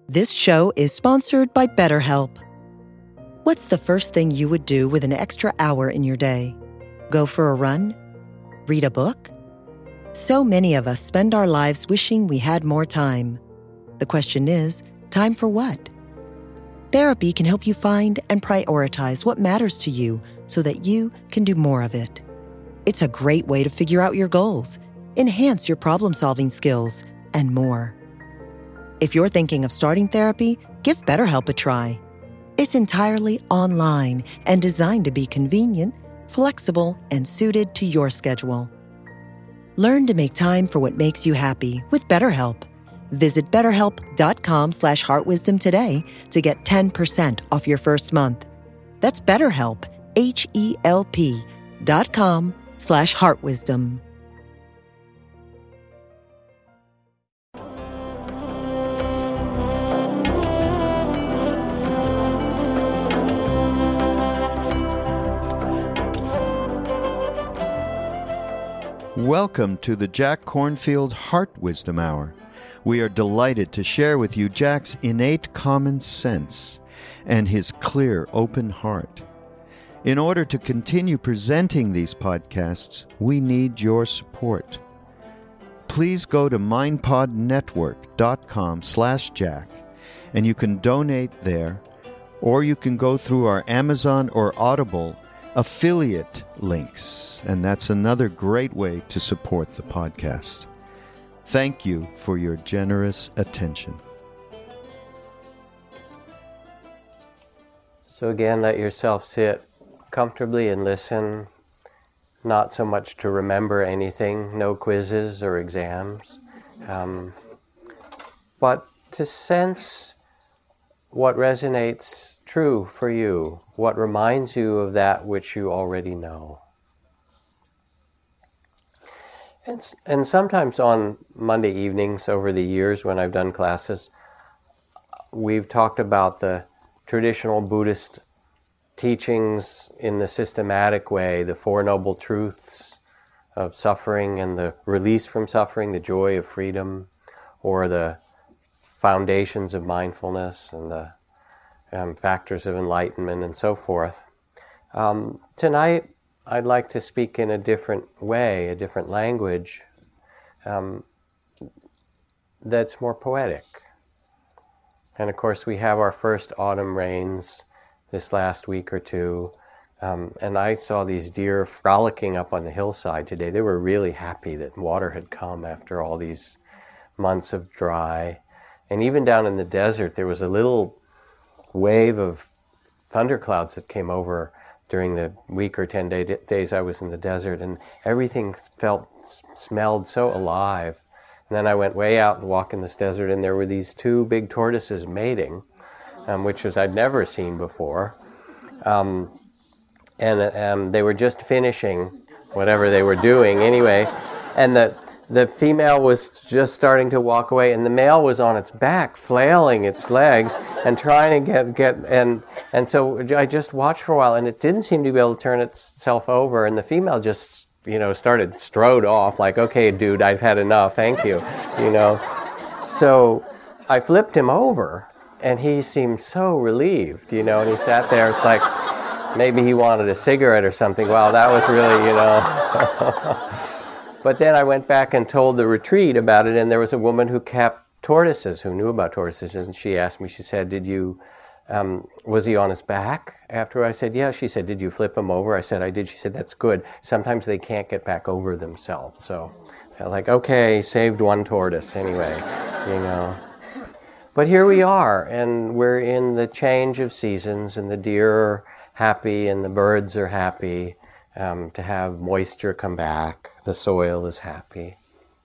This show is sponsored by BetterHelp. What's the first thing you would do with an extra hour in your day? Go for a run? Read a book? So many of us spend our lives wishing we had more time. The question is, time for what? Therapy can help you find and prioritize what matters to you so that you can do more of it. It's a great way to figure out your goals, enhance your problem-solving skills, and more. If you're thinking of starting therapy, give BetterHelp a try. It's entirely online and designed to be convenient, flexible, and suited to your schedule. Learn to make time for what makes you happy with BetterHelp. Visit BetterHelp.com/heartwisdom today to get 10% off your first month. That's BetterHelp, HELP.com/heartwisdom. Welcome to the Jack Kornfield Heart Wisdom Hour. We are delighted to share with you Jack's innate common sense and his clear, open heart. In order to continue presenting these podcasts, we need your support. Please go to mindpodnetwork.com/Jack, and you can donate there, or you can go through our Amazon or Audible affiliate links, and that's another great way to support the podcast. Thank you for your generous attention. So again, let yourself sit comfortably and listen, not so much to remember anything, no quizzes or exams, but to sense what resonates true for you, what reminds you of that which you already know. And sometimes on Monday evenings over the years when I've done classes, we've talked about the traditional Buddhist teachings in the systematic way, the Four Noble Truths of suffering and the release from suffering, the joy of freedom, or the foundations of mindfulness and the factors of enlightenment and so forth. Tonight, I'd like to speak in a different way, a different language that's more poetic. And of course, we have our first autumn rains this last week or two, and I saw these deer frolicking up on the hillside today. They were really happy that water had come after all these months of dry. And even down in the desert, there was a little wave of thunderclouds that came over during the week or 10 days I was in the desert, and everything smelled so alive. And then I went way out and walked in this desert, and there were these two big tortoises mating, which I'd never seen before. And they were just finishing whatever they were doing anyway, and the female was just starting to walk away, and the male was on its back, flailing its legs and trying to get and so I just watched for a while, and it didn't seem to be able to turn itself over, and the female just, strode off like, okay, dude, I've had enough, thank you, So I flipped him over, and he seemed so relieved, and he sat there, it's like maybe he wanted a cigarette or something. Wow, that was really, But then I went back and told the retreat about it, and there was a woman who kept tortoises, who knew about tortoises, and she asked me, she said, was he on his back after? I said, yeah. She said, did you flip him over? I said, I did. She said, that's good. Sometimes they can't get back over themselves. So I felt like, okay, saved one tortoise anyway, But here we are, and we're in the change of seasons, and the deer are happy, and the birds are happy. To have moisture come back, the soil is happy.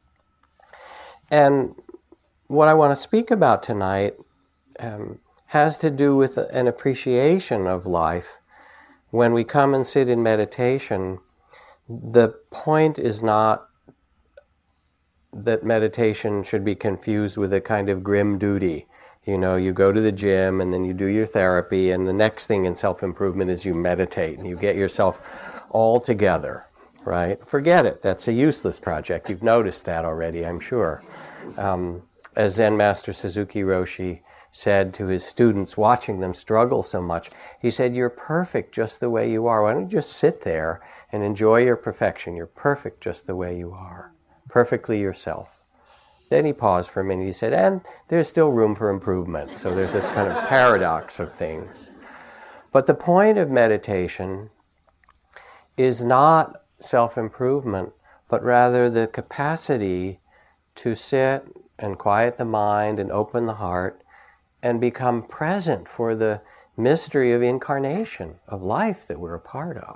And what I want to speak about tonight has to do with an appreciation of life. When we come and sit in meditation, the point is not that meditation should be confused with a kind of grim duty. You go to the gym and then you do your therapy, and the next thing in self-improvement is you meditate and you get yourself all together, right? Forget it. That's a useless project. You've noticed that already, I'm sure. As Zen Master Suzuki Roshi said to his students, watching them struggle so much, he said, "You're perfect just the way you are. Why don't you just sit there and enjoy your perfection? You're perfect just the way you are, perfectly yourself." Then he paused for a minute. He said, "And there's still room for improvement." So there's this kind of paradox of things. But the point of meditation is not self-improvement, but rather the capacity to sit and quiet the mind and open the heart and become present for the mystery of incarnation, of life that we're a part of.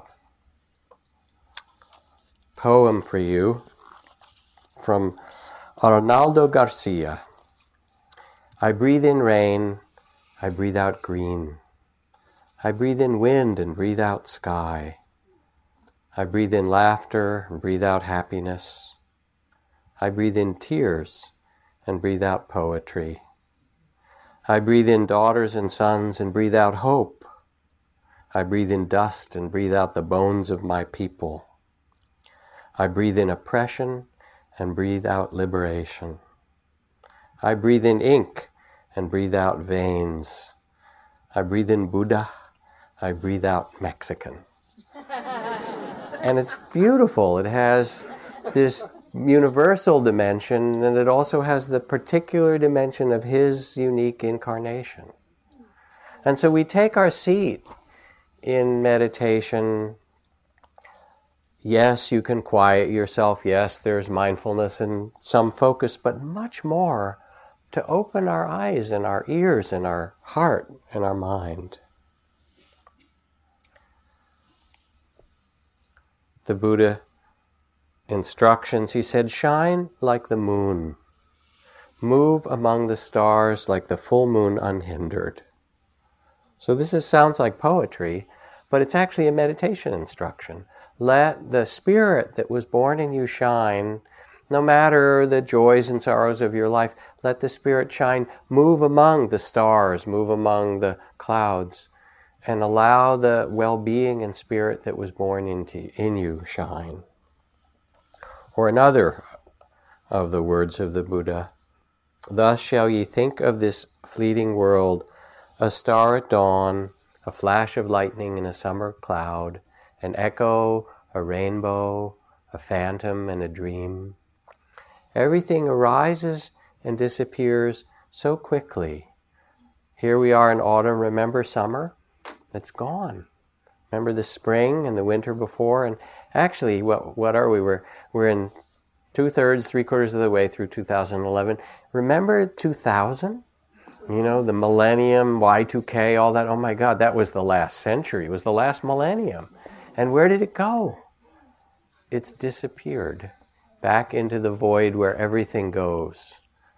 Poem for you from Arnaldo Garcia. I breathe in rain, I breathe out green. I breathe in wind and breathe out sky. I breathe in laughter and breathe out happiness. I breathe in tears and breathe out poetry. I breathe in daughters and sons and breathe out hope. I breathe in dust and breathe out the bones of my people. I breathe in oppression and breathe out liberation. I breathe in ink and breathe out veins. I breathe in Buddha, I breathe out Mexican. And it's beautiful. It has this universal dimension, and it also has the particular dimension of his unique incarnation. And so we take our seat in meditation. Yes, you can quiet yourself. Yes, there's mindfulness and some focus, but much more to open our eyes and our ears and our heart and our mind. The Buddha instructions, he said, shine like the moon. Move among the stars like the full moon unhindered. So sounds like poetry, but it's actually a meditation instruction. Let the spirit that was born in you shine, no matter the joys and sorrows of your life. Let the spirit shine. Move among the stars, move among the clouds, and allow the well-being and spirit that was born in you shine. Or another of the words of the Buddha, thus shall ye think of this fleeting world, a star at dawn, a flash of lightning in a summer cloud, an echo, a rainbow, a phantom, and a dream. Everything arises and disappears so quickly. Here we are in autumn. Remember summer? It's gone. Remember the spring and the winter before? And actually, what are we? We're in 2/3, 3/4 of the way through 2011. Remember 2000? You know, the millennium, Y2K, all that. Oh my God, that was the last century. It was the last millennium. And where did it go? It's disappeared back into the void where everything goes.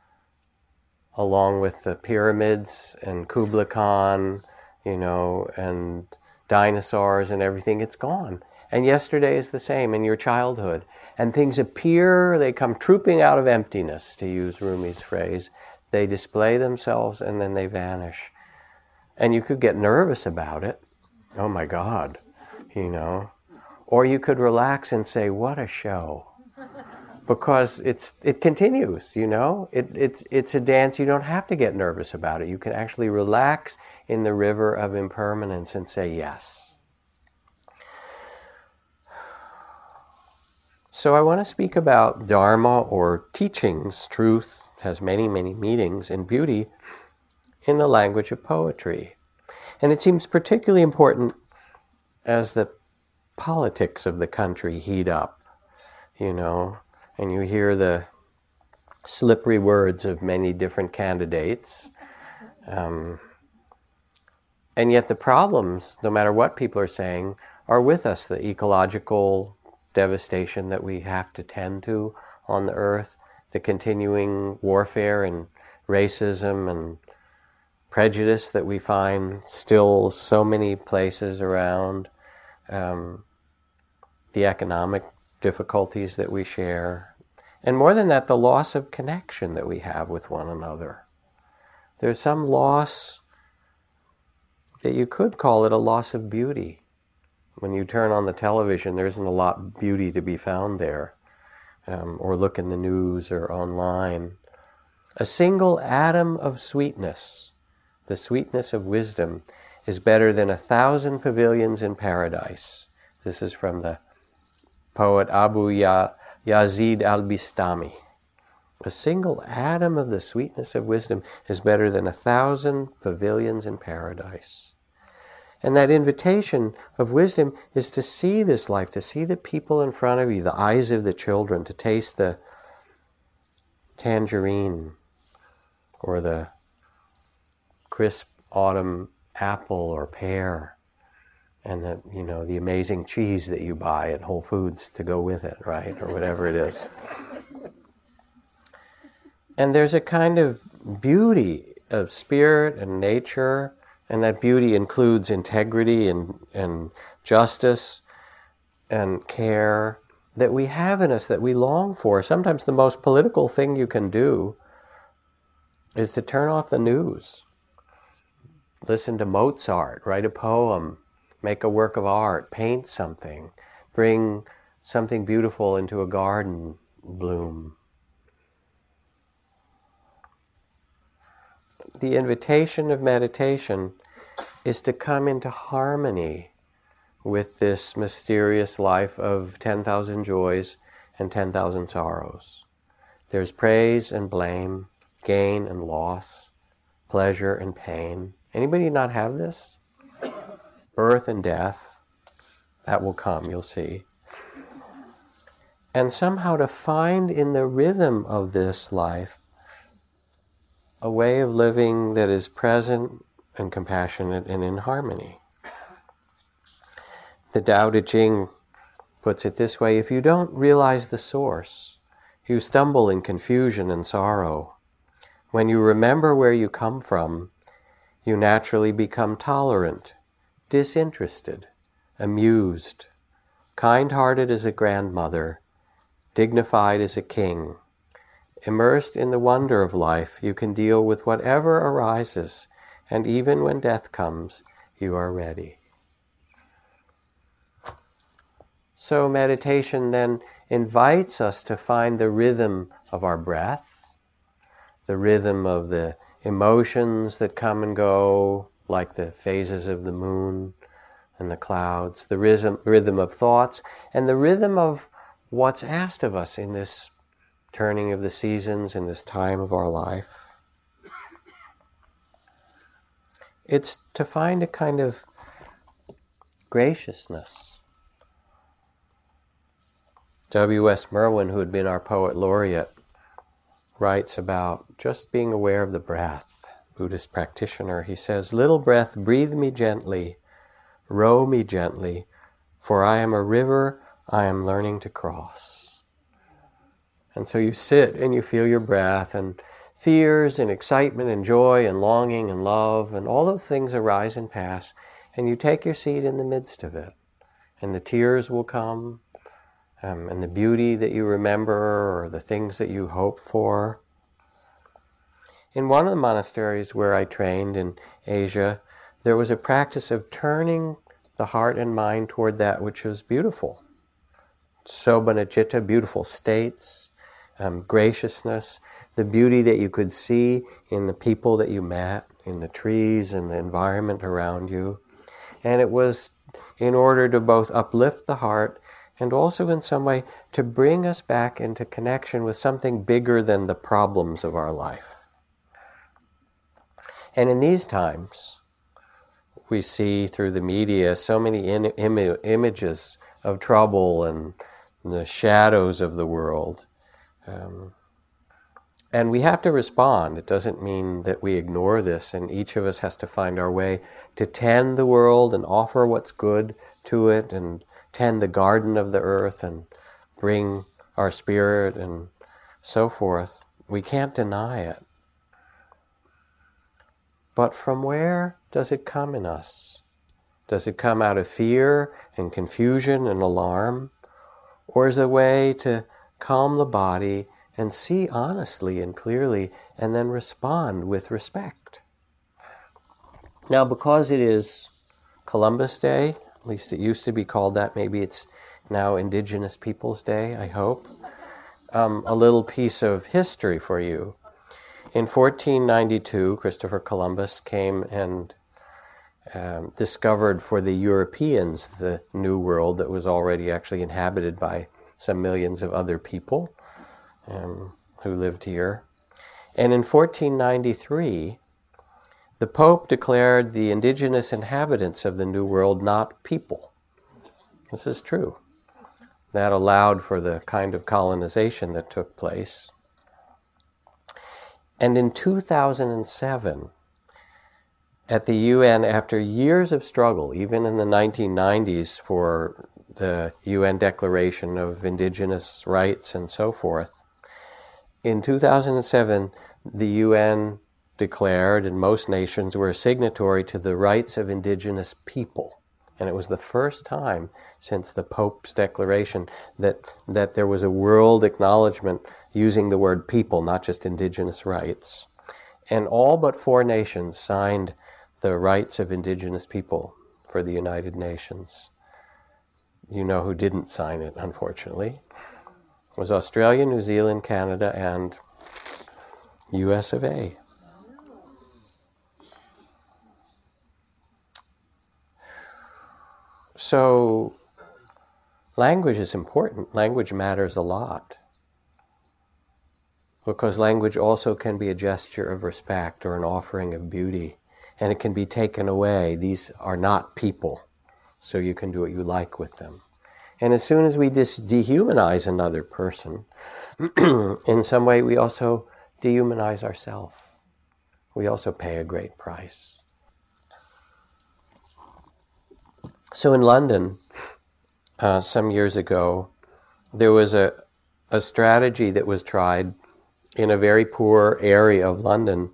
Along with the pyramids and Kubla Khan, you know, and dinosaurs and everything, it's gone. And yesterday is the same in your childhood. And things appear, they come trooping out of emptiness, to use Rumi's phrase. They display themselves and then they vanish. And you could get nervous about it. Oh my God, you know. Or you could relax and say, what a show. Because it continues, you know. It's a dance. You don't have to get nervous about it. You can actually relax in the river of impermanence and say yes. So I want to speak about Dharma or teachings. Truth has many, many meanings, and beauty in the language of poetry. And it seems particularly important as the politics of the country heat up, you know, and you hear the slippery words of many different candidates. And yet the problems, no matter what people are saying, are with us. The ecological devastation that we have to tend to on the earth, the continuing warfare and racism and prejudice that we find still so many places around, the economic difficulties that we share, and more than that, the loss of connection that we have with one another. There's some loss that you could call it a loss of beauty. When you turn on the television, there isn't a lot of beauty to be found there, or look in the news or online. A single atom of sweetness the sweetness of wisdom, is better than 1,000 pavilions in paradise. This is from the poet Abu Yazid al-Bistami. A single atom of the sweetness of wisdom is better than 1,000 pavilions in paradise. And that invitation of wisdom is to see this life, to see the people in front of you, the eyes of the children, to taste the tangerine or the crisp autumn apple or pear, and the amazing cheese that you buy at Whole Foods to go with it, right? Or whatever it is. And there's a kind of beauty of spirit and nature, and that beauty includes integrity and justice and care that we have in us, that we long for. Sometimes the most political thing you can do is to turn off the news. Listen to Mozart, write a poem, make a work of art, paint something, bring something beautiful into a garden bloom. The invitation of meditation is to come into harmony with this mysterious life of 10,000 joys and 10,000 sorrows. There's praise and blame, gain and loss, pleasure and pain. Anybody not have this? Birth and death. That will come, you'll see. And somehow to find in the rhythm of this life a way of living that is present and compassionate and in harmony. The Tao Te Ching puts it this way: if you don't realize the source, you stumble in confusion and sorrow. When you remember where you come from, you naturally become tolerant, disinterested, amused, kind-hearted as a grandmother, dignified as a king. Immersed in the wonder of life, you can deal with whatever arises, and even when death comes, you are ready. So meditation then invites us to find the rhythm of our breath, the rhythm of the emotions that come and go, like the phases of the moon and the clouds, the rhythm of thoughts, and the rhythm of what's asked of us in this turning of the seasons, in this time of our life. It's to find a kind of graciousness. W.S. Merwin, who had been our poet laureate, writes about just being aware of the breath. Buddhist practitioner, he says, "Little breath, breathe me gently, row me gently, for I am a river I am learning to cross." And so you sit and you feel your breath, and fears and excitement and joy and longing and love and all those things arise and pass, and you take your seat in the midst of it. And the tears will come, and the beauty that you remember, or the things that you hope for. In one of the monasteries where I trained in Asia, there was a practice of turning the heart and mind toward that which was beautiful. Sobhanacitta, beautiful states, graciousness, the beauty that you could see in the people that you met, in the trees and the environment around you. And it was in order to both uplift the heart and also in some way to bring us back into connection with something bigger than the problems of our life. And in these times, we see through the media so many images of trouble and the shadows of the world. And we have to respond. It doesn't mean that we ignore this, and each of us has to find our way to tend the world and offer what's good to it and tend the garden of the earth and bring our spirit and so forth. We can't deny it. But from where does it come in us? Does it come out of fear and confusion and alarm? Or is it a way to calm the body and see honestly and clearly and then respond with respect? Now, because it is Columbus Day, at least it used to be called that, maybe it's now Indigenous Peoples Day, I hope, a little piece of history for you. In 1492, Christopher Columbus came and discovered for the Europeans the New World that was already actually inhabited by some millions of other people who lived here. And in 1493, the Pope declared the indigenous inhabitants of the New World not people. This is true. That allowed for the kind of colonization that took place. And in 2007, at the UN, after years of struggle, even in the 1990s for the UN Declaration of Indigenous Rights and so forth, in 2007, the UN declared, and most nations were signatory to the rights of indigenous people. And it was the first time since the Pope's declaration that there was a world acknowledgement using the word people, not just indigenous rights. And all but 4 nations signed the rights of indigenous people for the United Nations. You know who didn't sign it, unfortunately. It was Australia, New Zealand, Canada, and US of A. So, language is important. Language matters a lot. Because language also can be a gesture of respect or an offering of beauty. And it can be taken away. These are not people, so you can do what you like with them. And as soon as we dehumanize another person, in some way we also dehumanize ourselves. We also pay a great price. So in London, some years ago, there was a strategy that was tried in a very poor area of London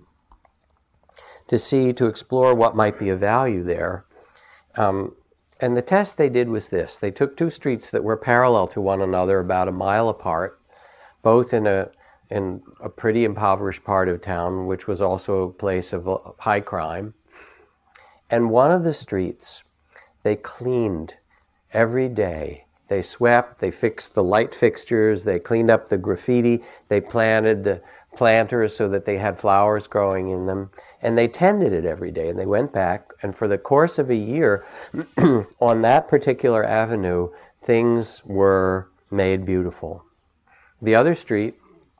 to explore what might be of value there. And the test they did was this. They took 2 streets that were parallel to one another about a mile apart, both in a pretty impoverished part of town, which was also a place of high crime. And one of the streets they cleaned every day. They swept, they fixed the light fixtures, they cleaned up the graffiti, they planted the planters so that they had flowers growing in them, and they tended it every day. And they went back, and for the course of a year, on that particular avenue, things were made beautiful. The other street,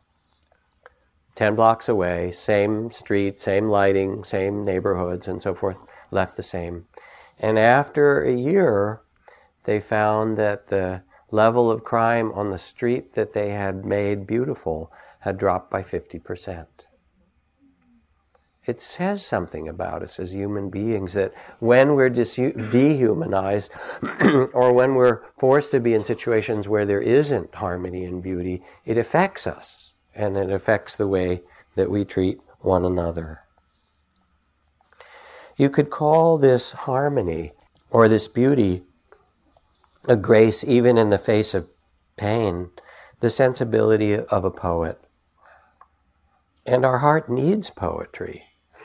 10 blocks away, same street, same lighting, same neighborhoods, and so forth, left the same. And after a year, they found that the level of crime on the street that they had made beautiful had dropped by 50%. It says something about us as human beings that when we're dehumanized or when we're forced to be in situations where there isn't harmony and beauty, it affects us and it affects the way that we treat one another. You could call this harmony or this beauty a grace even in the face of pain, the sensibility of a poet. And our heart needs poetry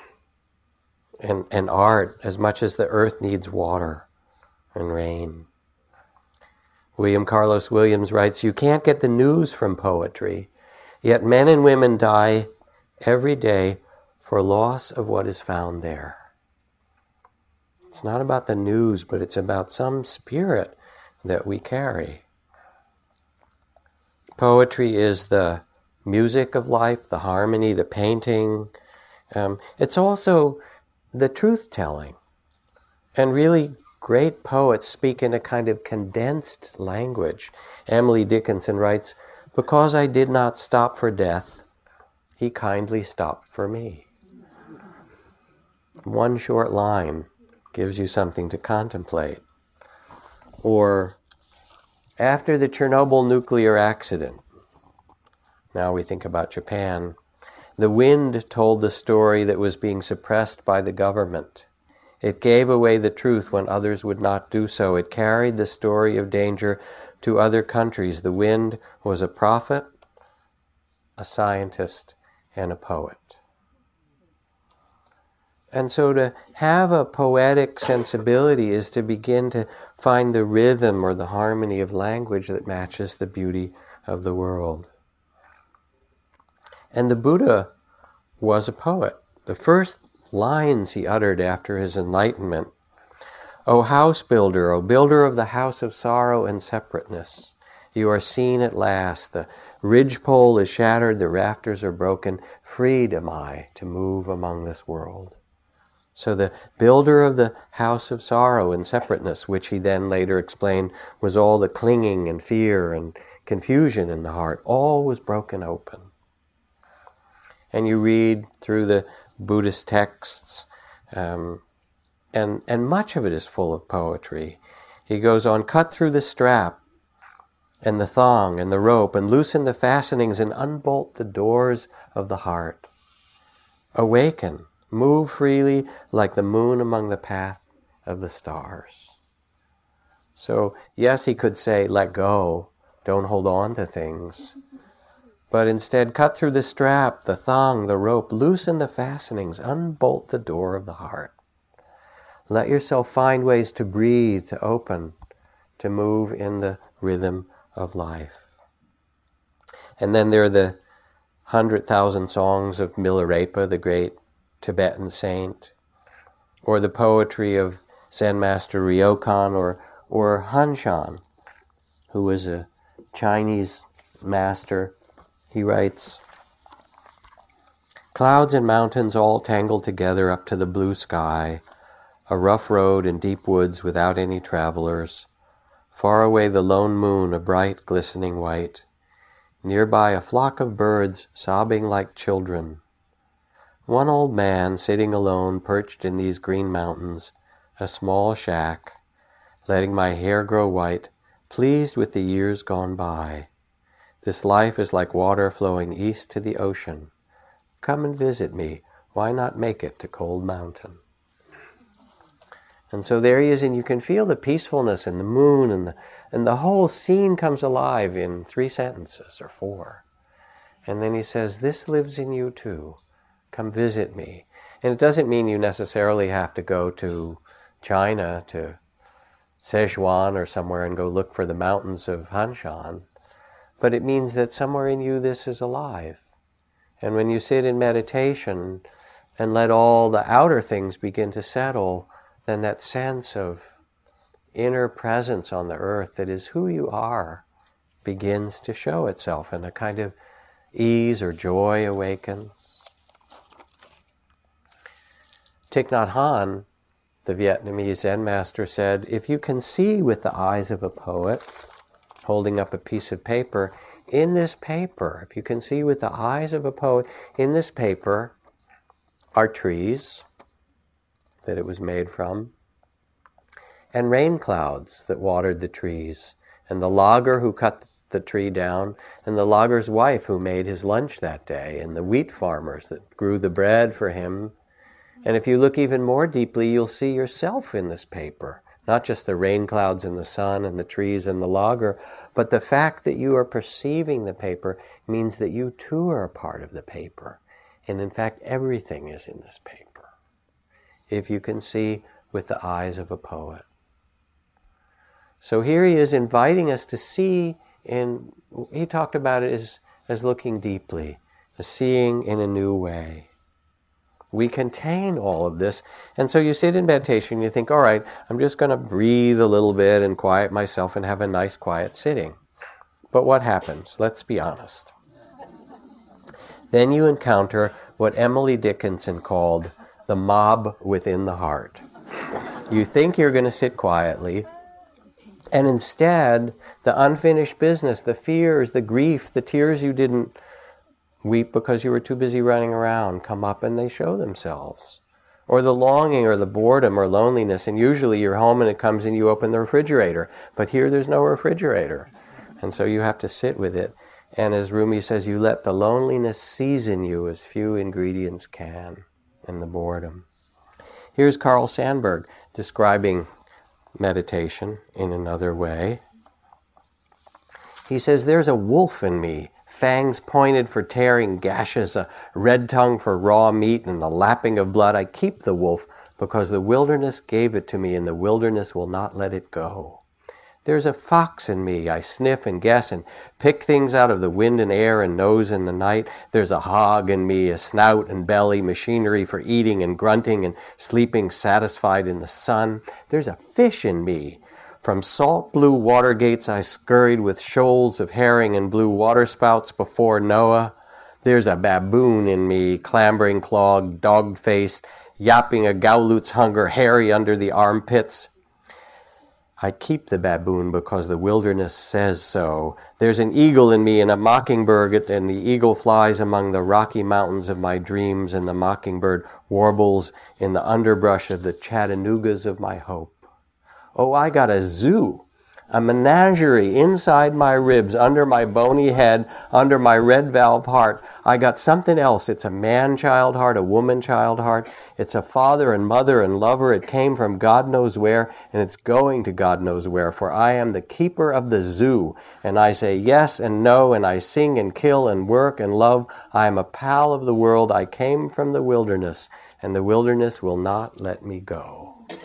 and art as much as the earth needs water and rain. William Carlos Williams writes, "You can't get the news from poetry, yet men and women die every day for loss of what is found there." It's not about the news, but it's about some spirit that we carry. Poetry is the music of life, the harmony, the painting. It's also the truth-telling. And really great poets speak in a kind of condensed language. Emily Dickinson writes, "Because I did not stop for death, he kindly stopped for me." One short line gives you something to contemplate. Or, after the Chernobyl nuclear accident, now we think about Japan, the wind told the story that was being suppressed by the government. It gave away the truth when others would not do so. It carried the story of danger to other countries. The wind was a prophet, a scientist, and a poet. And so to have a poetic sensibility is to begin to find the rhythm or the harmony of language that matches the beauty of the world. And the Buddha was a poet. The first lines he uttered after his enlightenment, "O house builder, O builder of the house of sorrow and separateness, you are seen at last. The ridgepole is shattered, the rafters are broken. Freed am I to move among this world." So the builder of the house of sorrow and separateness, which he then later explained was all the clinging and fear and confusion in the heart, all was broken open. And you read through the Buddhist texts, and much of it is full of poetry. He goes on, "Cut through the strap and the thong and the rope, and loosen the fastenings and unbolt the doors of the heart. Awaken, move freely like the moon among the path of the stars." So yes, he could say, let go, don't hold on to things. But instead, cut through the strap, the thong, the rope, loosen the fastenings, unbolt the door of the heart. Let yourself find ways to breathe, to open, to move in the rhythm of life. And then there are the 100,000 songs of Milarepa, the great Tibetan saint, or the poetry of Zen master Ryokan, or Hanshan, who was a Chinese master. He writes, "Clouds and mountains all tangled together up to the blue sky, a rough road in deep woods without any travelers, far away the lone moon, a bright glistening white, nearby a flock of birds sobbing like children. One old man sitting alone perched in these green mountains, a small shack, letting my hair grow white, pleased with the years gone by. This life is like water flowing east to the ocean. Come and visit me. Why not make it to Cold Mountain?" And so there he is, and you can feel the peacefulness and the moon, and the whole scene comes alive in 3 sentences or 4. And then he says, "This lives in you too. Come visit me." And it doesn't mean you necessarily have to go to China, to Sichuan or somewhere and go look for the mountains of Hanshan. But it means that somewhere in you this is alive. And when you sit in meditation and let all the outer things begin to settle, then that sense of inner presence on the earth that is who you are begins to show itself, and a kind of ease or joy awakens. Thich Nhat Hanh, the Vietnamese Zen master, said, "If you can see with the eyes of a poet," holding up a piece of paper, "in this paper, if you can see with the eyes of a poet, in this paper are trees that it was made from, and rain clouds that watered the trees, and the logger who cut the tree down, and the logger's wife who made his lunch that day, and the wheat farmers that grew the bread for him. And if you look even more deeply, you'll see yourself in this paper, not just the rain clouds and the sun and the trees and the logger, but the fact that you are perceiving the paper means that you too are a part of the paper. And in fact, everything is in this paper, if you can see with the eyes of a poet." So here he is inviting us to see, he talked about it as looking deeply, as seeing in a new way. We contain all of this. And so you sit in meditation and you think, all right, I'm just going to breathe a little bit and quiet myself and have a nice quiet sitting. But what happens? Let's be honest. Then you encounter what Emily Dickinson called the mob within the heart. You think you're going to sit quietly, and instead, the unfinished business, the fears, the grief, the tears you didn't weep because you were too busy running around come up and they show themselves. Or the longing or the boredom or loneliness, and usually you're home and it comes and you open the refrigerator. But here there's no refrigerator. And so you have to sit with it. And as Rumi says, you let the loneliness season you as few ingredients can, and the boredom. Here's Carl Sandburg describing meditation in another way. He says, "There's a wolf in me, fangs pointed for tearing gashes, a red tongue for raw meat, and the lapping of blood. I keep the wolf because the wilderness gave it to me, and the wilderness will not let it go. There's a fox in me. I sniff and guess and pick things out of the wind and air and nose in the night. There's a hog in me, a snout and belly, machinery for eating and grunting and sleeping satisfied in the sun. There's a fish in me. From salt blue water gates I scurried with shoals of herring and blue waterspouts before Noah. There's a baboon in me, clambering clawed, dog-faced, yapping a galoot's hunger, hairy under the armpits. I keep the baboon because the wilderness says so. There's an eagle in me and a mockingbird, and the eagle flies among the rocky mountains of my dreams, and the mockingbird warbles in the underbrush of the Chattanoogas of my hope. Oh, I got a zoo, a menagerie inside my ribs, under my bony head, under my red valve heart. I got something else. It's a man-child heart, a woman-child heart. It's a father and mother and lover. It came from God knows where, and it's going to God knows where, for I am the keeper of the zoo, and I say yes and no, and I sing and kill and work and love. I am a pal of the world. I came from the wilderness, and the wilderness will not let me go.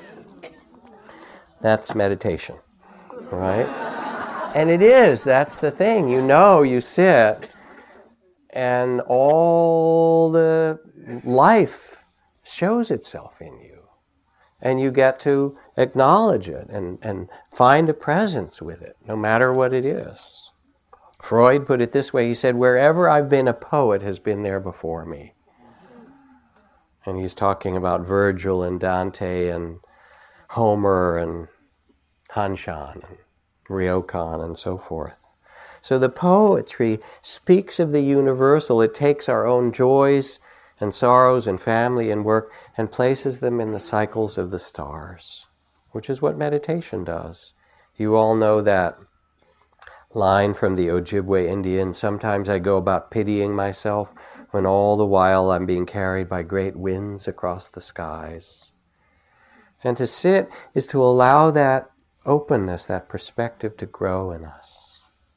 That's meditation, right? And it is. That's the thing. You sit, and all the life shows itself in you. And you get to acknowledge it and find a presence with it, no matter what it is. Freud put it this way. He said, wherever I've been, a poet has been there before me. And he's talking about Virgil and Dante and Homer and Hanshan and Ryokan and so forth. So the poetry speaks of the universal. It takes our own joys and sorrows and family and work and places them in the cycles of the stars, which is what meditation does. You all know that line from the Ojibwe Indian, sometimes I go about pitying myself when all the while I'm being carried by great winds across the skies. And to sit is to allow that openness, that perspective to grow in us.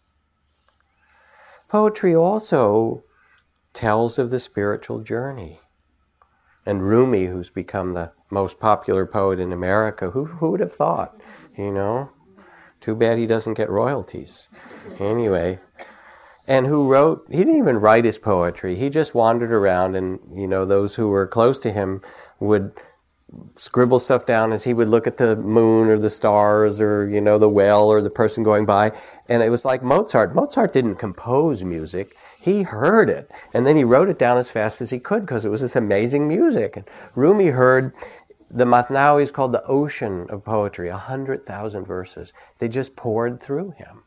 Poetry also tells of the spiritual journey. And Rumi, who's become the most popular poet in America, who would have thought, Too bad he doesn't get royalties. Anyway, and who wrote, he didn't even write his poetry. He just wandered around, and, those who were close to him would scribble stuff down as he would look at the moon or the stars or, the whale or the person going by. And it was like Mozart. Mozart didn't compose music. He heard it. And then he wrote it down as fast as he could because it was this amazing music. And Rumi heard, the Mathnawi is called the ocean of poetry, 100,000 verses. They just poured through him.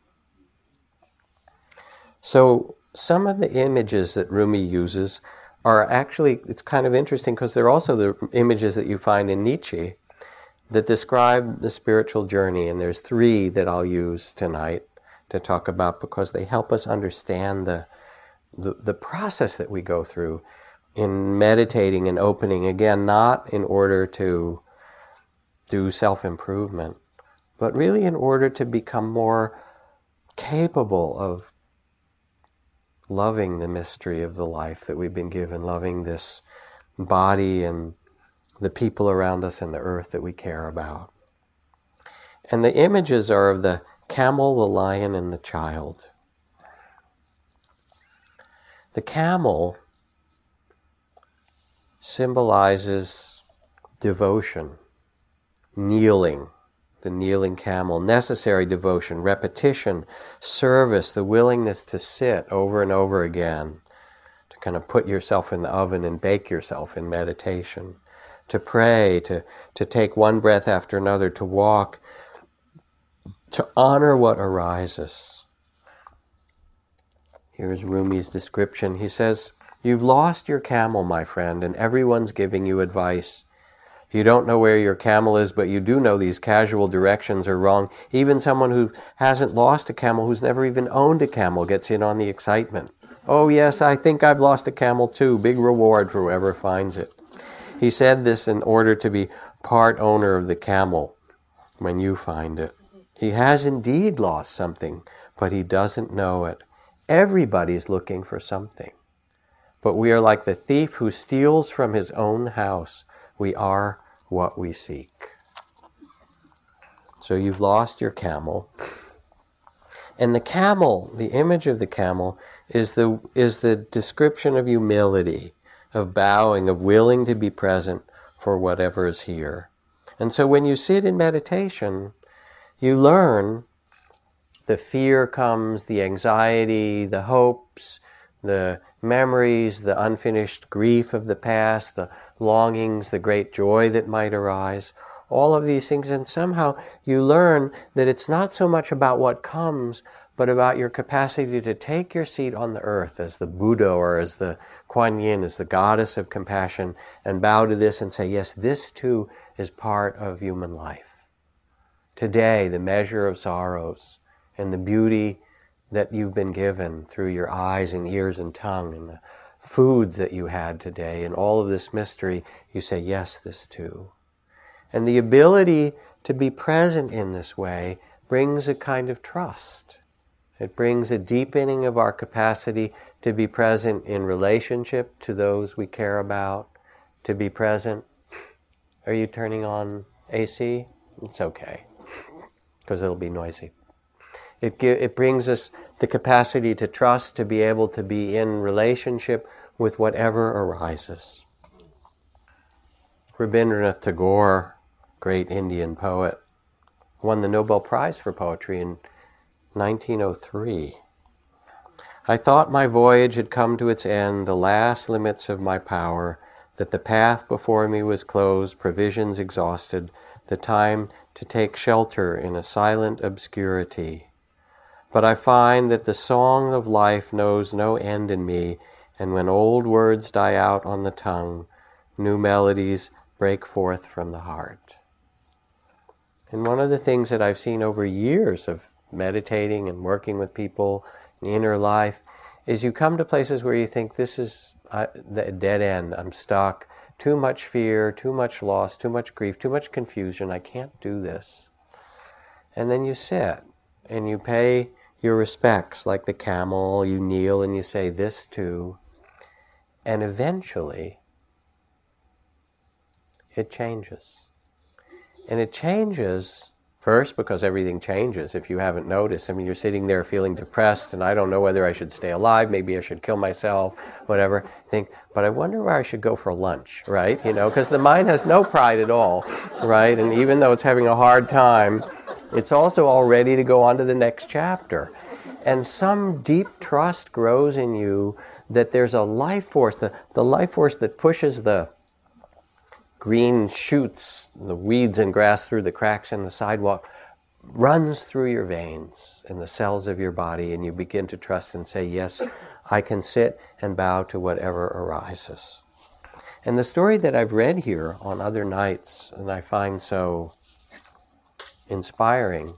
So some of the images that Rumi uses are actually, it's kind of interesting because they're also the images that you find in Nietzsche that describe the spiritual journey. And there's 3 that I'll use tonight to talk about because they help us understand the process that we go through in meditating and opening. Again, not in order to do self-improvement, but really in order to become more capable of loving the mystery of the life that we've been given, loving this body and the people around us and the earth that we care about. And the images are of the camel, the lion, and the child. The camel symbolizes devotion, kneeling, the kneeling camel, necessary devotion, repetition, service, the willingness to sit over and over again, to kind of put yourself in the oven and bake yourself in meditation, to pray, to take one breath after another, to walk, to honor what arises. Here's Rumi's description. He says, "You've lost your camel, my friend, and everyone's giving you advice. You don't know where your camel is, but you do know these casual directions are wrong. Even someone who hasn't lost a camel, who's never even owned a camel, gets in on the excitement. Oh yes, I think I've lost a camel too. Big reward for whoever finds it." He said this in order to be part owner of the camel when you find it. He has indeed lost something, but he doesn't know it. Everybody's looking for something. But we are like the thief who steals from his own house. We are what we seek. So you've lost your camel. And the camel, the image of the camel, is the description of humility, of bowing, of willing to be present for whatever is here. And so when you sit in meditation, you learn the fear comes, the anxiety, the hopes, the memories, the unfinished grief of the past, the longings, the great joy that might arise, all of these things. And somehow you learn that it's not so much about what comes, but about your capacity to take your seat on the earth as the Buddha or as the Kuan Yin, as the goddess of compassion, and bow to this and say, yes, this too is part of human life. Today, the measure of sorrows and the beauty that you've been given through your eyes and ears and tongue and the food that you had today and all of this mystery, you say, yes, this too. And the ability to be present in this way brings a kind of trust. It brings a deepening of our capacity to be present in relationship to those we care about, to be present. Are you turning on AC? It's okay, because it'll be noisy. It brings us the capacity to trust, to be able to be in relationship with whatever arises. Rabindranath Tagore, great Indian poet, won the Nobel Prize for Poetry in 1903. I thought my voyage had come to its end, the last limits of my power, that the path before me was closed, provisions exhausted, the time to take shelter in a silent obscurity. But I find that the song of life knows no end in me, and when old words die out on the tongue, new melodies break forth from the heart. And one of the things that I've seen over years of meditating and working with people in the inner life is you come to places where you think, this is the dead end, I'm stuck, too much fear, too much loss, too much grief, too much confusion, I can't do this. And then you sit and you pay your respects like the camel, you kneel and you say, this too. And eventually it changes. And it changes first because everything changes. If you haven't noticed, I mean, you're sitting there feeling depressed and I don't know whether I should stay alive, maybe I should kill myself, whatever. Think, but I wonder where I should go for lunch, right? You know, because the mind has no pride at all, right? And even though it's having a hard time, it's also all ready to go on to the next chapter. And some deep trust grows in you that there's a life force, the life force that pushes the green shoots, the weeds and grass through the cracks in the sidewalk, runs through your veins and the cells of your body, and you begin to trust and say, yes, I can sit and bow to whatever arises. And the story that I've read here on other nights, and I find so inspiring,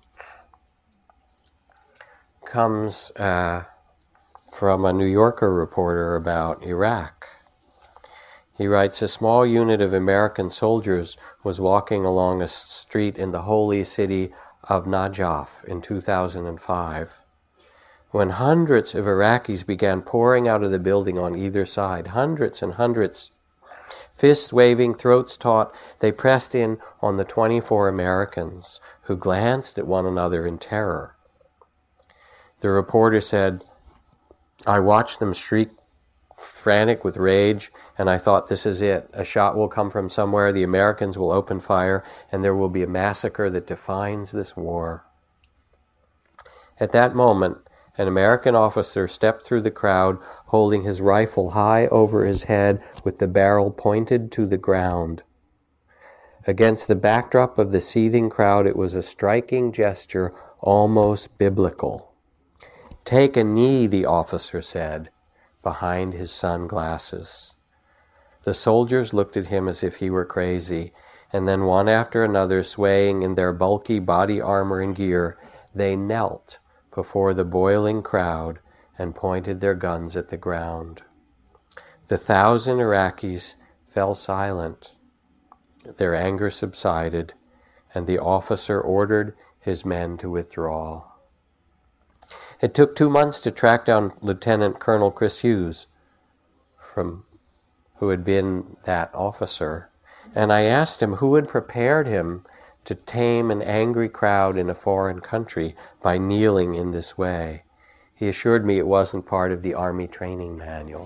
comes from a New Yorker reporter about Iraq. He writes, a small unit of American soldiers was walking along a street in the holy city of Najaf in 2005, when hundreds of Iraqis began pouring out of the building on either side, hundreds and hundreds. Fists waving, throats taut, they pressed in on the 24 Americans, who glanced at one another in terror. The reporter said, I watched them shriek, frantic with rage, and I thought, this is it. A shot will come from somewhere, the Americans will open fire, and there will be a massacre that defines this war. At that moment, an American officer stepped through the crowd, holding his rifle high over his head with the barrel pointed to the ground. Against the backdrop of the seething crowd, it was a striking gesture, almost biblical. Take a knee, the officer said, behind his sunglasses. The soldiers looked at him as if he were crazy, and then one after another, swaying in their bulky body armor and gear, they knelt before the boiling crowd and pointed their guns at the ground. The 1,000 Iraqis fell silent. Their anger subsided, and the officer ordered his men to withdraw. It took 2 months to track down Lieutenant Colonel Chris Hughes, who had been that officer, and I asked him who had prepared him to tame an angry crowd in a foreign country by kneeling in this way. He assured me it wasn't part of the Army training manual.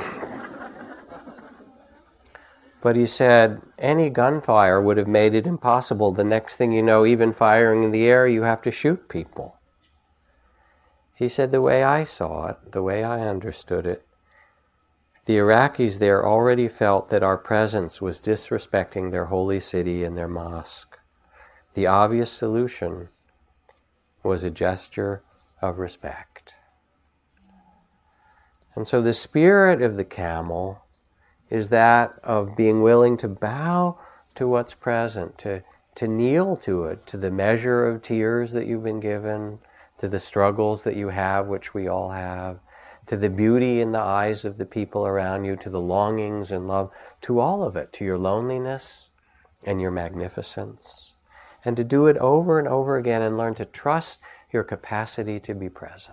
But he said, any gunfire would have made it impossible. The next thing you know, even firing in the air, you have to shoot people. He said, the way I saw it, the way I understood it, the Iraqis there already felt that our presence was disrespecting their holy city and their mosque. The obvious solution was a gesture of respect. And so the spirit of the camel is that of being willing to bow to what's present, to kneel to it, to the measure of tears that you've been given, to the struggles that you have, which we all have, to the beauty in the eyes of the people around you, to the longings and love, to all of it, to your loneliness and your magnificence, and to do it over and over again and learn to trust your capacity to be present.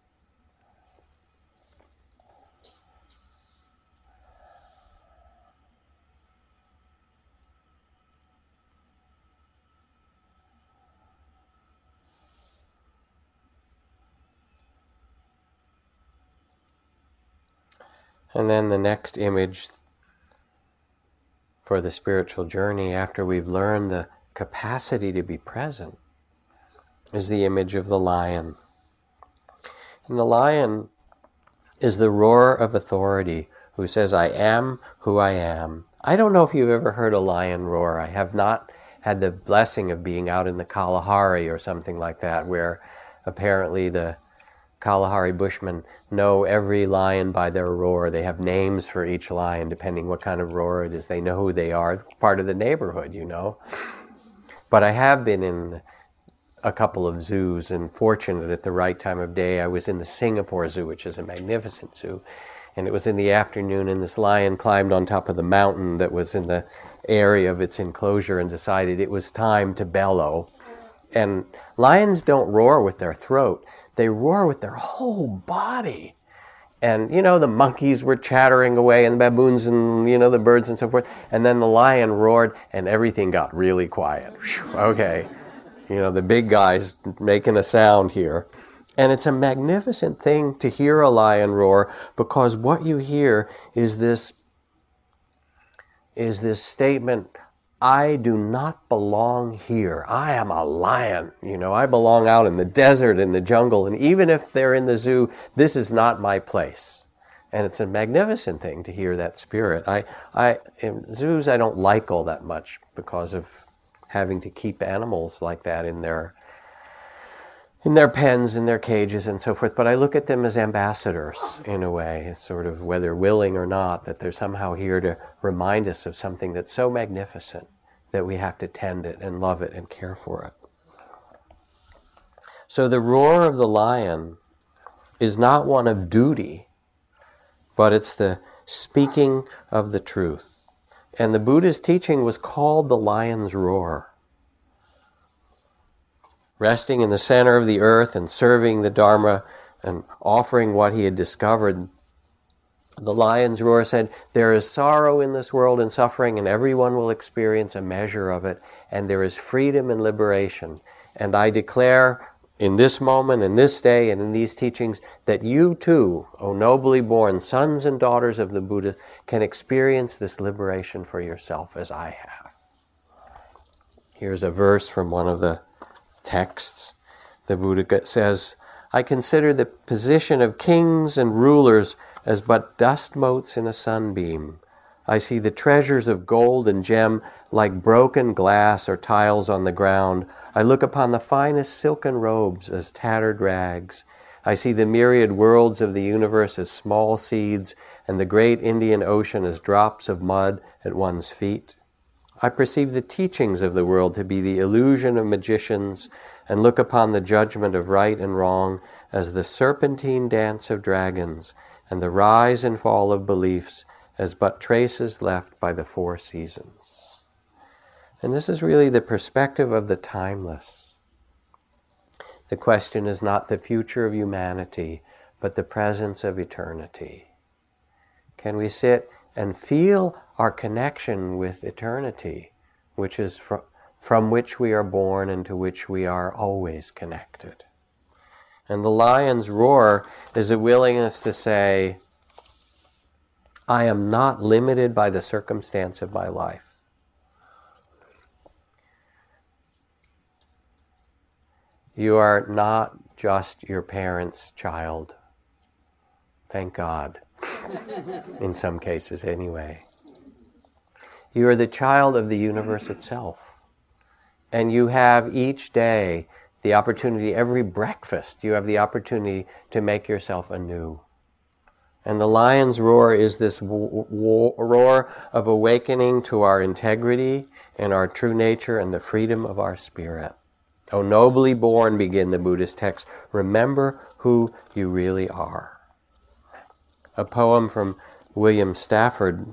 And then the next image for the spiritual journey, after we've learned the capacity to be present, is the image of the lion. And the lion is the roar of authority who says, I am who I am. I don't know if you've ever heard a lion roar. I have not had the blessing of being out in the Kalahari or something like that, where apparently the Kalahari Bushmen know every lion by their roar. They have names for each lion, depending what kind of roar it is. They know who they are. Part of the neighborhood, you know. But I have been in a couple of zoos, and fortunate at the right time of day. I was in the Singapore Zoo, which is a magnificent zoo. And it was in the afternoon, and this lion climbed on top of the mountain that was in the area of its enclosure and decided it was time to bellow. And lions don't roar with their throat. They roar with their whole body. And, you know, the monkeys were chattering away and the baboons and, you know, the birds and so forth. And then the lion roared and everything got really quiet. Whew, okay. You know, the big guy's making a sound here. And it's a magnificent thing to hear a lion roar, because what you hear is this statement, I do not belong here. I am a lion. You know, I belong out in the desert, in the jungle, and even if they're in the zoo, this is not my place. And it's a magnificent thing to hear that spirit. In zoos, I don't like all that much because of having to keep animals like that in their pens, in their cages, and so forth. But I look at them as ambassadors, in a way. It's sort of, whether willing or not, that they're somehow here to remind us of something that's so magnificent that we have to tend it and love it and care for it. So the roar of the lion is not one of duty, but it's the speaking of the truth. And the Buddha's teaching was called the lion's roar. Resting in the center of the earth and serving the Dharma and offering what he had discovered, the lion's roar said, there is sorrow in this world and suffering, and everyone will experience a measure of it, and there is freedom and liberation. And I declare in this moment, in this day, and in these teachings, that you too, O nobly born sons and daughters of the Buddha, can experience this liberation for yourself as I have. Here's a verse from one of the texts. The Buddha says, I consider the position of kings and rulers as but dust motes in a sunbeam. I see the treasures of gold and gem like broken glass or tiles on the ground. I look upon the finest silken robes as tattered rags. I see the myriad worlds of the universe as small seeds, and the great Indian Ocean as drops of mud at one's feet. I perceive the teachings of the world to be the illusion of magicians, and look upon the judgment of right and wrong as the serpentine dance of dragons, and the rise and fall of beliefs as but traces left by the four seasons. And this is really the perspective of the timeless. The question is not the future of humanity, but the presence of eternity. Can we sit and feel our connection with eternity, which is from which we are born and to which we are always connected. And the lion's roar is a willingness to say, I am not limited by the circumstance of my life. You are not just your parents' child. Thank God. In some cases, anyway. You are the child of the universe itself. And you have each day the opportunity, every breakfast, you have the opportunity to make yourself anew. And the lion's roar is this roar of awakening to our integrity and our true nature and the freedom of our spirit. O nobly born, begin the Buddhist texts, remember who you really are. A poem from William Stafford.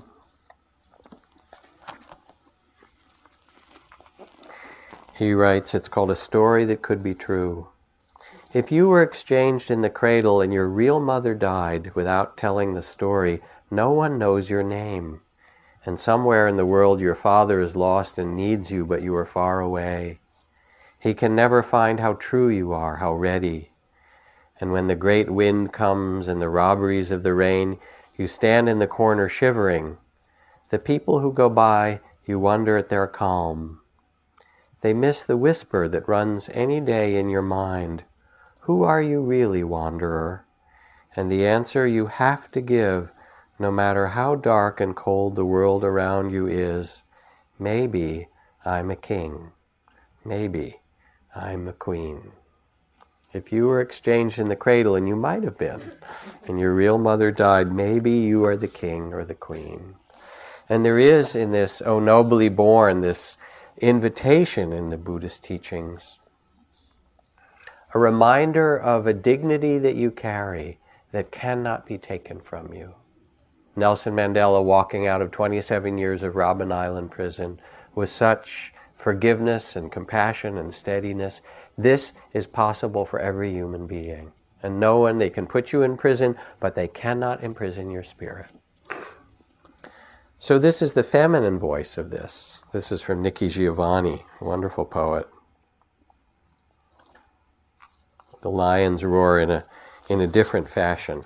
He writes, it's called A Story That Could Be True. If you were exchanged in the cradle and your real mother died without telling the story, no one knows your name. And somewhere in the world your father is lost and needs you, but you are far away. He can never find how true you are, how ready. And when the great wind comes and the robberies of the rain, you stand in the corner shivering. The people who go by, you wonder at their calm. They miss the whisper that runs any day in your mind. Who are you really, wanderer? And the answer you have to give, no matter how dark and cold the world around you is, maybe I'm a king. Maybe I'm a queen. If you were exchanged in the cradle, and you might have been, and your real mother died, maybe you are the king or the queen. And there is in this, O nobly born, this invitation in the Buddhist teachings, a reminder of a dignity that you carry that cannot be taken from you. Nelson Mandela, walking out of 27 years of Robben Island prison with such forgiveness and compassion and steadiness. This is possible for every human being. And no one, they can put you in prison, but they cannot imprison your spirit. So this is the feminine voice of this. This is from Nikki Giovanni, a wonderful poet. The lions roar in a different fashion.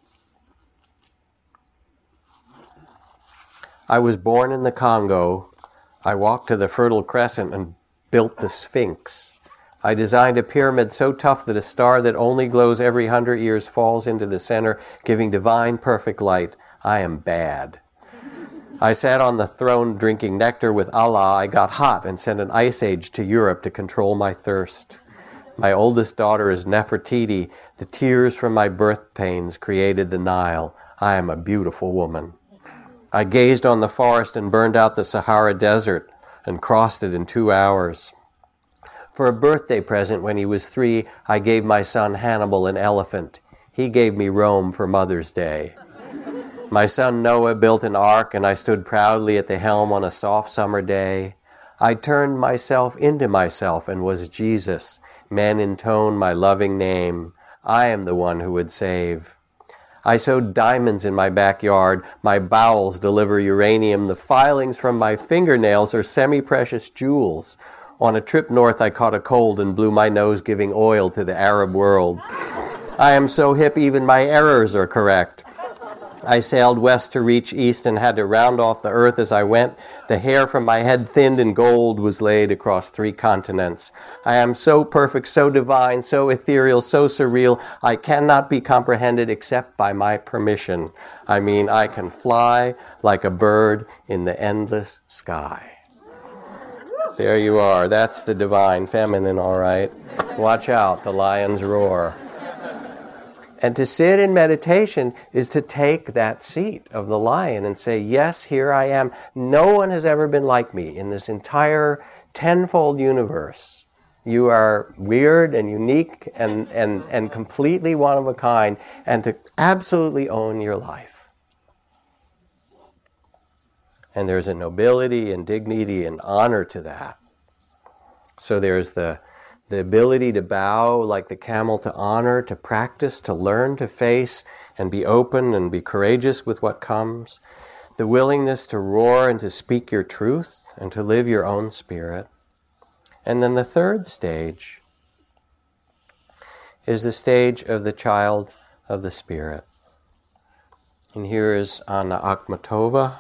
I was born in the Congo. I walked to the Fertile Crescent and built the Sphinx. I designed a pyramid so tough that a star that only glows every 100 years falls into the center, giving divine perfect light. I am bad. I sat on the throne drinking nectar with Allah. I got hot and sent an ice age to Europe to control my thirst. My oldest daughter is Nefertiti. The tears from my birth pains created the Nile. I am a beautiful woman. I gazed on the forest and burned out the Sahara Desert and crossed it in 2 hours. For a birthday present when he was 3, I gave my son Hannibal an elephant. He gave me Rome for Mother's Day. My son Noah built an ark, and I stood proudly at the helm on a soft summer day. I turned myself into myself and was Jesus. Men intone my loving name. I am the one who would save. I sewed diamonds in my backyard. My bowels deliver uranium. The filings from my fingernails are semi-precious jewels. On a trip north, I caught a cold and blew my nose giving oil to the Arab world. I am so hip, even my errors are correct. I sailed west to reach east and had to round off the earth as I went. The hair from my head thinned and gold was laid across 3 continents. I am so perfect, so divine, so ethereal, so surreal, I cannot be comprehended except by my permission. I mean, I can fly like a bird in the endless sky. There you are. That's the divine feminine, all right. Watch out, the lions roar. And to sit in meditation is to take that seat of the lion and say, yes, here I am. No one has ever been like me in this entire tenfold universe. You are weird and unique and completely one of a kind, and to absolutely own your life. And there's a nobility and dignity and honor to that. So there's the ability to bow like the camel, to honor, to practice, to learn, to face, and be open and be courageous with what comes. The willingness to roar and to speak your truth and to live your own spirit. And then the third stage is the stage of the child of the Spirit. And here is Anna Akhmatova,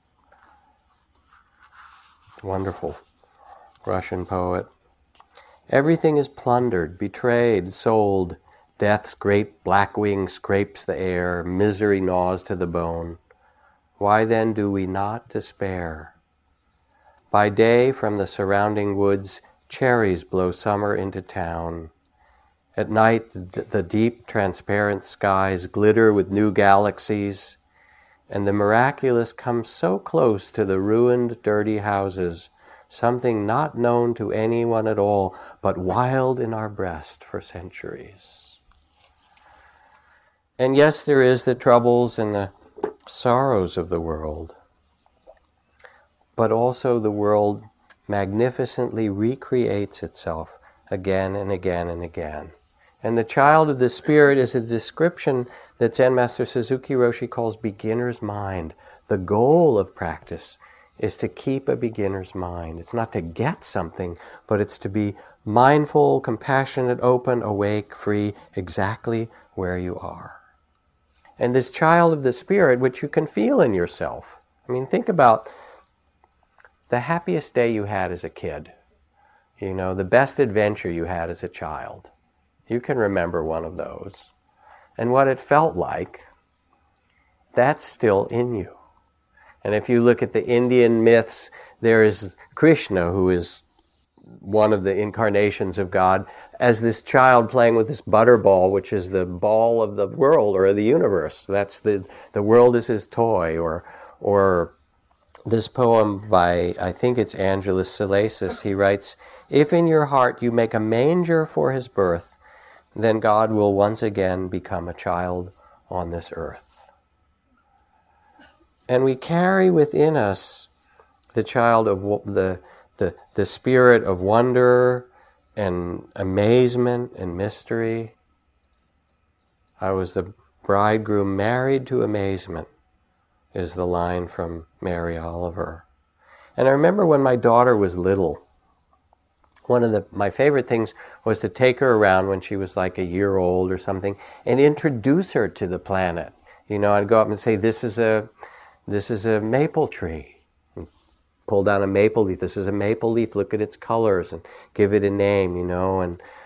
wonderful Russian poet. Everything is plundered, betrayed, sold. Death's great black wing scrapes the air. Misery gnaws to the bone. Why then do we not despair? By day from the surrounding woods, cherries blow summer into town. At night, the deep, transparent skies glitter with new galaxies, and the miraculous comes so close to the ruined, dirty houses, something not known to anyone at all, but wild in our breast for centuries. And yes, there is the troubles and the sorrows of the world, but also the world magnificently recreates itself again and again and again. And the child of the Spirit is a description that Zen Master Suzuki Roshi calls beginner's mind. The goal of practice is to keep a beginner's mind. It's not to get something, but it's to be mindful, compassionate, open, awake, free, exactly where you are. And this child of the Spirit, which you can feel in yourself. I mean, think about the happiest day you had as a kid. You know, the best adventure you had as a child. You can remember one of those. And what it felt like, that's still in you. And if you look at the Indian myths, there is Krishna, who is one of the incarnations of God, as this child playing with this butterball, which is the ball of the world or the universe. That's the world is his toy. Or this poem by, I think it's Angelus Silesius, he writes, "If in your heart you make a manger for his birth, then God will once again become a child on this earth." And we carry within us the child of the spirit of wonder and amazement and mystery. I was the bridegroom married to amazement, is the line from Mary Oliver. And I remember when my daughter was little, one of my favorite things was to take her around when she was like a year old or something and introduce her to the planet. You know, I'd go up and say, this is a maple tree. And pull down a maple leaf. This is a maple leaf. Look at its colors and give it a name, you know.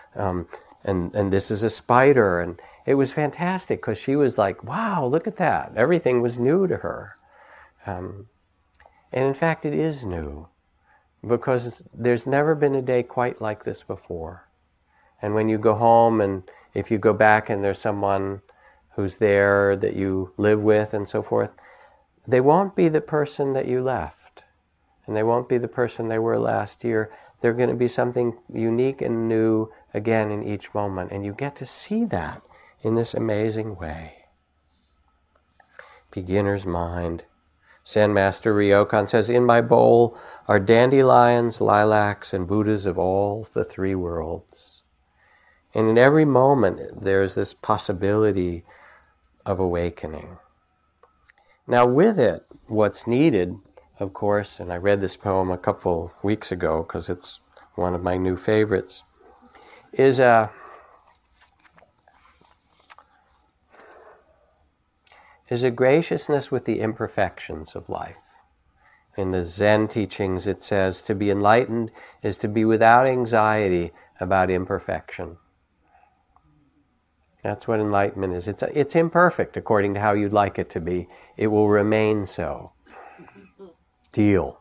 And this is a spider. And it was fantastic because she was like, wow, look at that. Everything was new to her. And in fact, it is new. Because there's never been a day quite like this before. And when you go home and if you go back and there's someone who's there that you live with and so forth, they won't be the person that you left. And they won't be the person they were last year. They're going to be something unique and new again in each moment. And you get to see that in this amazing way. Beginner's mind. Zen Master Ryokan says, "In my bowl are dandelions, lilacs, and Buddhas of all the three worlds." And in every moment, there's this possibility of awakening. Now with it, what's needed, of course, and I read this poem a couple of weeks ago because it's one of my new favorites, is a graciousness with the imperfections of life. In the Zen teachings it says to be enlightened is to be without anxiety about imperfection. That's what enlightenment is. It's imperfect according to how you'd like it to be. It will remain so. Deal.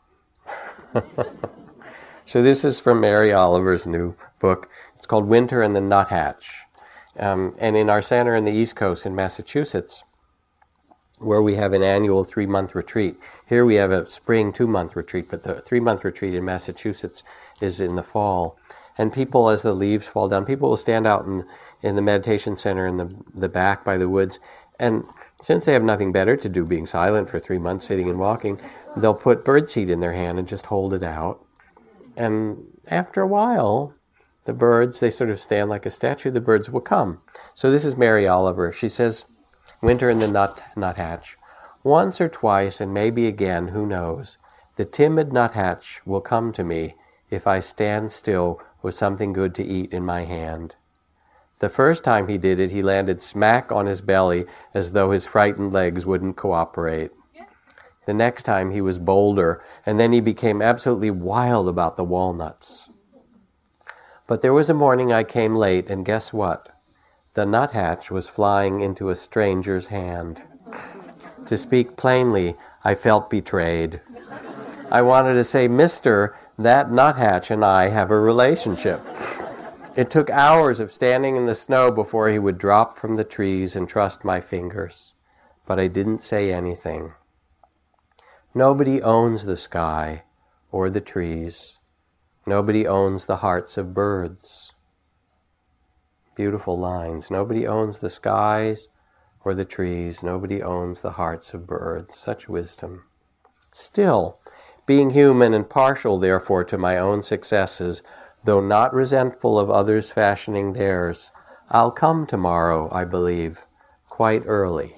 So this is from Mary Oliver's new book. It's called Winter and the Nuthatch. And in our center in the East Coast in Massachusetts, where we have an annual 3-month retreat. Here we have a spring 2-month retreat, but the 3-month retreat in Massachusetts is in the fall. And people, as the leaves fall down, people will stand out in the meditation center in the back by the woods. And since they have nothing better to do, being silent for 3 months, sitting and walking, they'll put birdseed in their hand and just hold it out. And after a while, the birds, they sort of stand like a statue, the birds will come. So this is Mary Oliver. She says, Winter in the Nuthatch. Once or twice, and maybe again, who knows, the timid nuthatch will come to me if I stand still with something good to eat in my hand. The first time he did it, he landed smack on his belly as though his frightened legs wouldn't cooperate. The next time he was bolder, and then he became absolutely wild about the walnuts. But there was a morning I came late, and guess what? The nuthatch was flying into a stranger's hand. To speak plainly, I felt betrayed. I wanted to say, "Mister, that nuthatch and I have a relationship." It took hours of standing in the snow before he would drop from the trees and trust my fingers. But I didn't say anything. Nobody owns the sky or the trees. Nobody owns the hearts of birds. Beautiful lines. Nobody owns the skies or the trees. Nobody owns the hearts of birds. Such wisdom. Still, being human and partial, therefore, to my own successes, though not resentful of others fashioning theirs, I'll come tomorrow, I believe, quite early.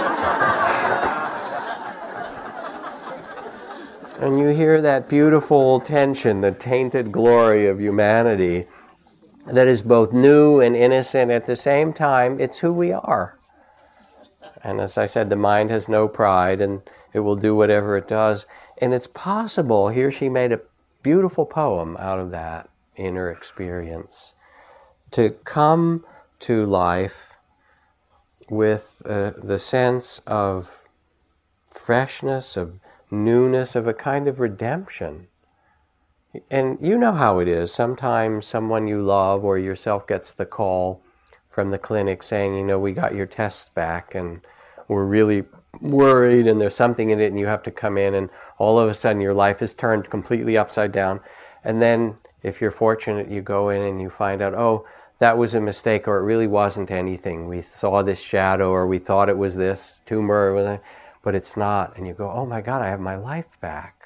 And you hear that beautiful tension, the tainted glory of humanity that is both new and innocent at the same time. It's who we are. And as I said, the mind has no pride and it will do whatever it does. And it's possible, here she made a beautiful poem out of that inner experience, to come to life with the sense of freshness, of newness, of a kind of redemption. And you know how it is. Sometimes someone you love or yourself gets the call from the clinic saying, you know, we got your tests back and we're really worried and there's something in it and you have to come in, and all of a sudden your life is turned completely upside down. And then if you're fortunate, you go in and you find out, oh, that was a mistake, or it really wasn't anything. We saw this shadow, or we thought it was this tumor, but it's not. And you go, oh my God, I have my life back.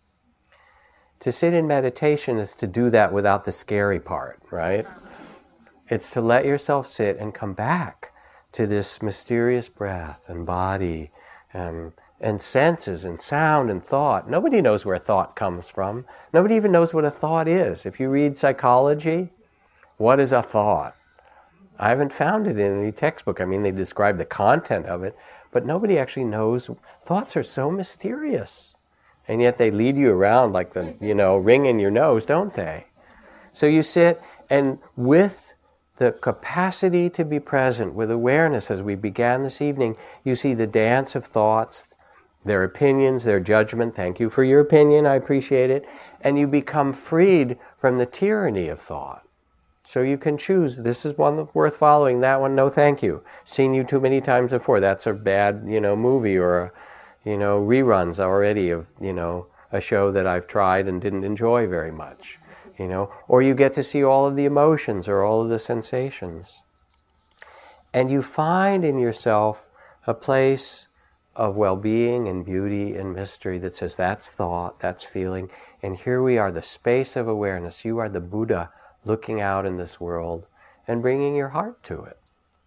To sit in meditation is to do that without the scary part, right? It's to let yourself sit and come back to this mysterious breath and body and senses and sound and thought. Nobody knows where thought comes from. Nobody even knows what a thought is. If you read psychology, what is a thought? I haven't found it in any textbook. I mean, they describe the content of it, but nobody actually knows. Thoughts are so mysterious. And yet they lead you around like the, ring in your nose, don't they? So you sit, and with the capacity to be present, with awareness, as we began this evening, you see the dance of thoughts, their opinions, their judgment. Thank you for your opinion, I appreciate it. And you become freed from the tyranny of thought. So you can choose, this is one worth following, that one, no thank you. Seen you too many times before, that's a bad, movie, or reruns already of, a show that I've tried and didn't enjoy very much, or you get to see all of the emotions or all of the sensations. And you find in yourself a place of well-being and beauty and mystery that says, that's thought, that's feeling, and here we are, the space of awareness. You are the Buddha looking out in this world and bringing your heart to it.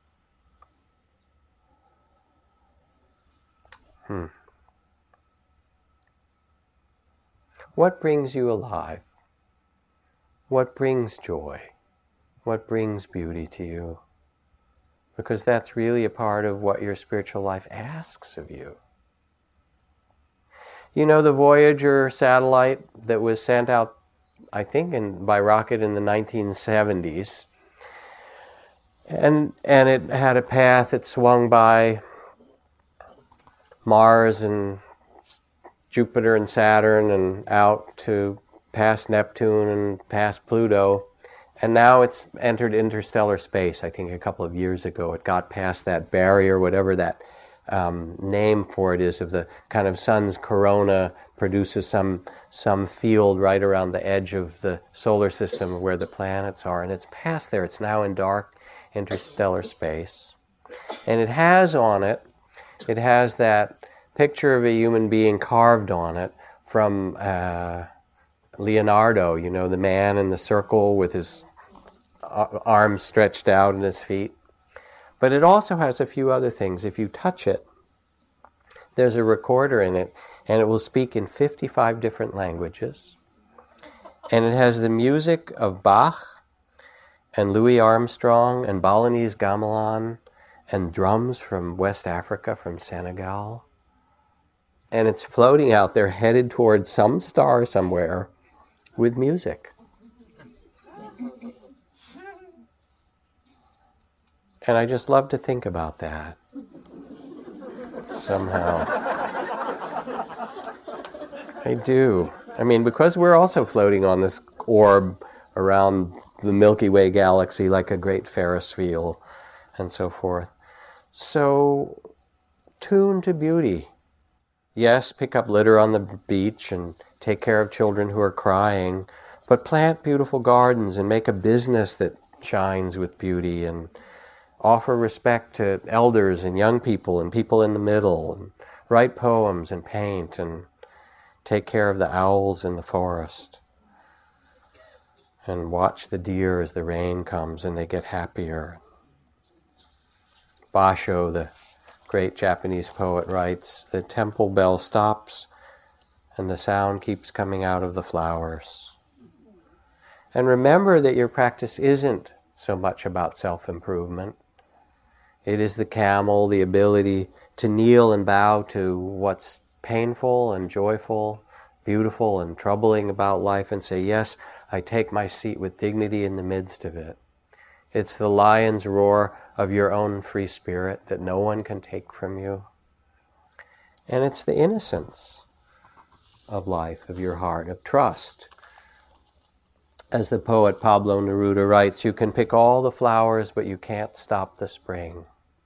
What brings you alive? What brings joy? What brings beauty to you? Because that's really a part of what your spiritual life asks of you. The Voyager satellite that was sent out, I think, by rocket in the 1970s, and it had a path that swung by Mars and Jupiter and Saturn and out to past Neptune and past Pluto, and now it's entered interstellar space. I think a couple of years ago it got past that barrier, whatever that name for it is, of the kind of sun's corona produces some field right around the edge of the solar system where the planets are, and it's past there. It's now in dark interstellar space, and it has that picture of a human being carved on it from Leonardo, the man in the circle with his arms stretched out and his feet. But it also has a few other things. If you touch it, there's a recorder in it, and it will speak in 55 different languages. And it has the music of Bach and Louis Armstrong and Balinese gamelan and drums from West Africa, from Senegal. And it's floating out there, headed towards some star somewhere with music. And I just love to think about that. Somehow. I do. I mean, because we're also floating on this orb around the Milky Way galaxy like a great Ferris wheel and so forth. So, tune to beauty. Yes, pick up litter on the beach and take care of children who are crying, but plant beautiful gardens and make a business that shines with beauty, and offer respect to elders and young people and people in the middle, and write poems and paint and take care of the owls in the forest, and watch the deer as the rain comes and they get happier. Basho, the great Japanese poet, writes, "The temple bell stops and the sound keeps coming out of the flowers." And remember that your practice isn't so much about self-improvement. It is the camel, the ability to kneel and bow to what's painful and joyful, beautiful and troubling about life, and say, yes, I take my seat with dignity in the midst of it. It's the lion's roar of your own free spirit that no one can take from you. And it's the innocence of life, of your heart, of trust. As the poet Pablo Neruda writes, you can pick all the flowers, but you can't stop the spring.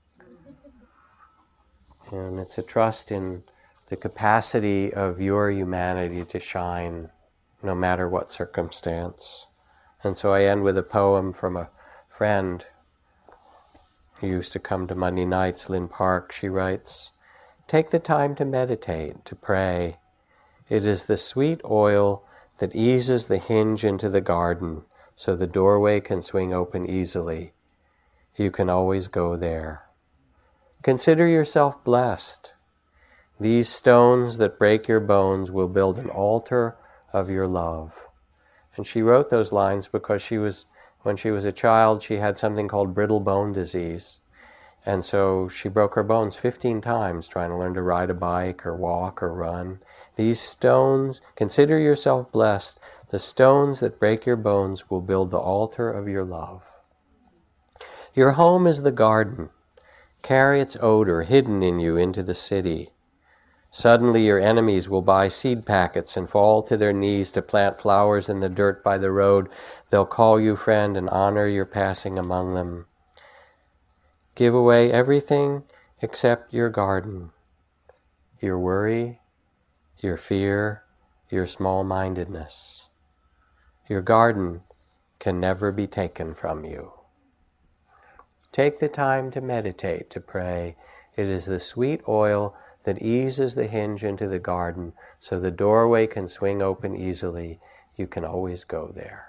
And it's a trust in the capacity of your humanity to shine no matter what circumstance. And so I end with a poem from a friend who used to come to Monday nights, Lynn Park. She writes, "Take the time to meditate, to pray. It is the sweet oil that eases the hinge into the garden so the doorway can swing open easily. You can always go there. Consider yourself blessed. These stones that break your bones will build an altar of your love." And she wrote those lines because when she was a child, she had something called brittle bone disease. And so she broke her bones 15 times trying to learn to ride a bike or walk or run. These stones, consider yourself blessed. The stones that break your bones will build the altar of your love. Your home is the garden. Carry its odor hidden in you into the city. Suddenly your enemies will buy seed packets and fall to their knees to plant flowers in the dirt by the road. They'll call you friend and honor your passing among them. Give away everything except your garden, your worry, your fear, your small-mindedness. Your garden can never be taken from you. Take the time to meditate, to pray. It is the sweet oil that eases the hinge into the garden so the doorway can swing open easily. You can always go there.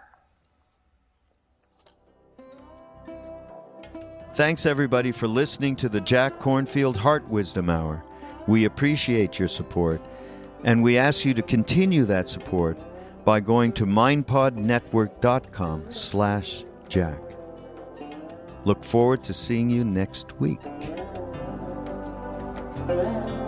Thanks everybody for listening to the Jack Kornfield Heart Wisdom Hour. We appreciate your support, and we ask you to continue that support by going to mindpodnetwork.com/Jack. Look forward to seeing you next week.